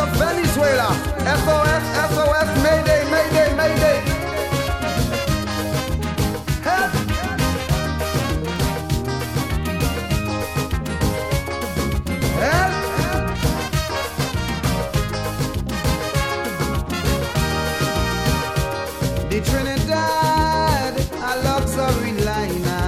of Venezuela. SOS, SOS, Mayday, Mayday, Mayday. Help! Help! The Trinidad, a luxury liner,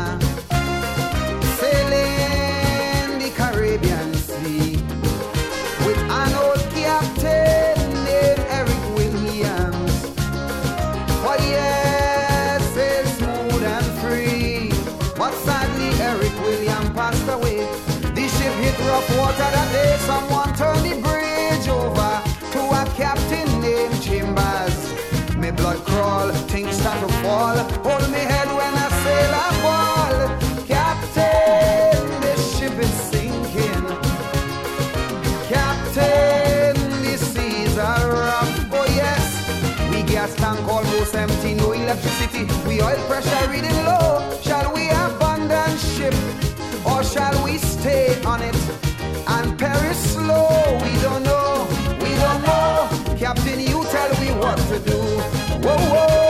sailing the Caribbean Sea with an old captain named Eric Williams. For years, sailed smooth and free, but sadly Eric Williams passed away. The ship hit rough water that day. Someone turned the bridge over to a captain named Chambers. Me blood crawl, things start to fall. Hold me head when I sail a ball. Captain, this ship is sinking. Captain, the seas are rough. Oh yes, we gas tank almost empty, no electricity. We oil pressure reading low. Shall we abandon ship or shall we stay on it and perish slow? We don't know, we don't know. Captain, you tell me what to do. Whoa, whoa.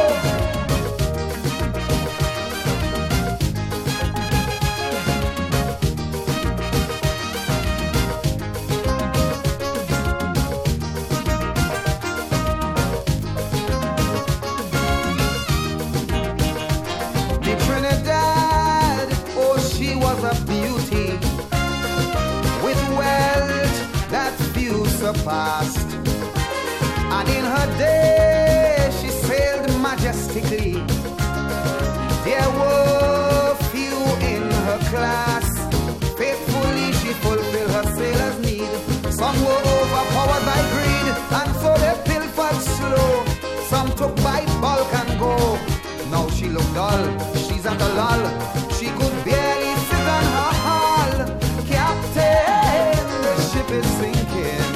The Trinidad, oh, she was a beauty with wealth that few surpassed. And in her day, she sailed majestically. There were few in her class. Faithfully, she fulfilled her sailor's need. Some were overpowered by greed, and so they pilfered slow. Some took by bulk and go. Now she looked dull, she's at a lull. She could barely sit on her hull. Captain, the ship is sinking.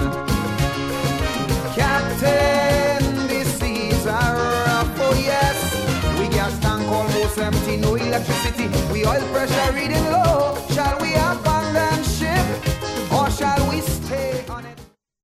Captain, the seas are rough. Oh yes, we gas tank almost empty, no electricity. We oil pressure reading low.